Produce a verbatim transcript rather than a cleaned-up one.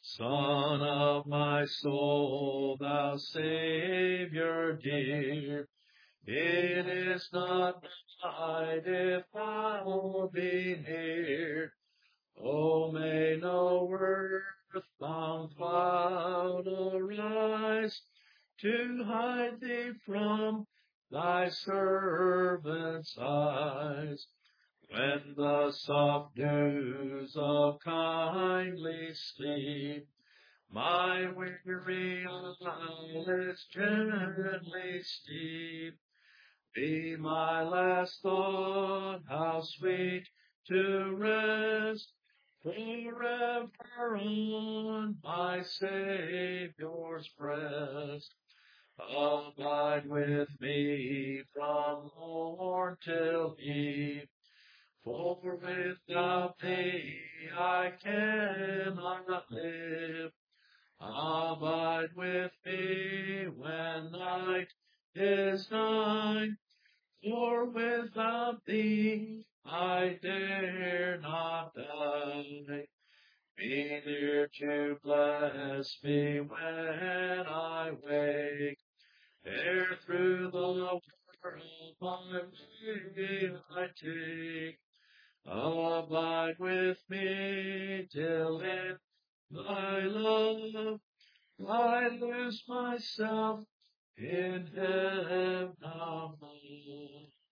Son of my soul, thou Savior dear, it is not night if thou be near. Oh, may no earthbound cloud arise to hide thee from thy servant's eyes. When the soft dews of kindly sleep my weary eyelids gently steep, be my last thought, how sweet to rest forever on my Saviour's breast. Abide with me from morn till eve, for without thee I cannot live. Abide with me when night is nigh, for without thee I dare not die. Be near to bless me when I wake, ere through the world my way I take. Abide with me till in thy love I lose myself in heaven above.